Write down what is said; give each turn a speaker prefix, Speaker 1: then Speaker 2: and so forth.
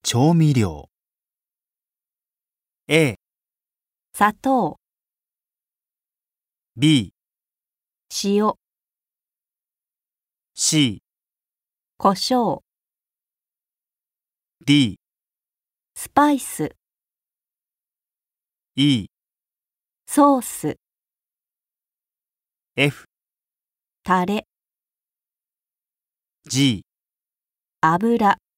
Speaker 1: 調味料 A、
Speaker 2: 砂糖、
Speaker 1: B、
Speaker 2: 塩、
Speaker 1: C、
Speaker 2: 胡椒、
Speaker 1: D、
Speaker 2: スパイス、
Speaker 1: E、
Speaker 2: ソース、
Speaker 1: F、
Speaker 2: タレ、
Speaker 1: G、
Speaker 2: 油。